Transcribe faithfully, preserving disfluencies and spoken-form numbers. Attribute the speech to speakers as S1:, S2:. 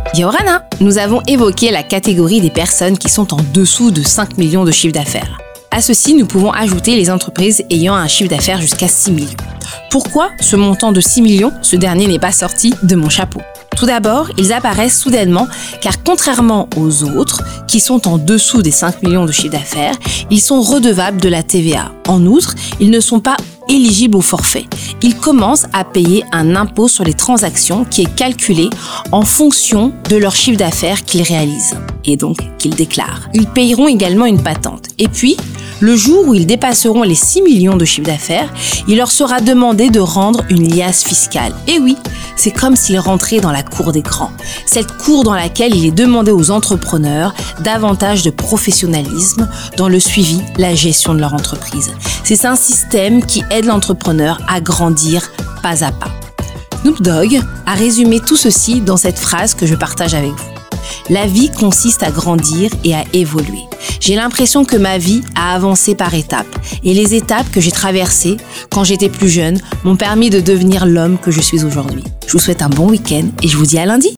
S1: Yorana, nous avons évoqué la catégorie des personnes qui sont en dessous de cinq millions de chiffre d'affaires. À ceci, nous pouvons ajouter les entreprises ayant un chiffre d'affaires jusqu'à six millions. Pourquoi ce montant de six millions, ce dernier n'est pas sorti de mon chapeau? Tout d'abord, ils apparaissent soudainement car contrairement aux autres, qui sont en dessous des cinq millions de chiffre d'affaires, ils sont redevables de la T V A. En outre, ils ne sont pas éligibles au forfait. Ils commencent à payer un impôt sur les transactions qui est calculé en fonction de leur chiffre d'affaires qu'ils réalisent et donc qu'ils déclarent. Ils payeront également une patente. Et puis, le jour où ils dépasseront les six millions de chiffre d'affaires, il leur sera demandé de rendre une liasse fiscale. Et oui, c'est comme s'ils rentraient dans la cour des grands. Cette cour dans laquelle il est demandé aux entrepreneurs davantage de professionnalisme dans le suivi, la gestion de leur entreprise. C'est un système qui aide l'entrepreneur à grandir pas à pas. Snoop Dogg a résumé tout ceci dans cette phrase que je partage avec vous. La vie consiste à grandir et à évoluer. J'ai l'impression que ma vie a avancé par étapes et les étapes que j'ai traversées quand j'étais plus jeune m'ont permis de devenir l'homme que je suis aujourd'hui. Je vous souhaite un bon week-end et je vous dis à lundi.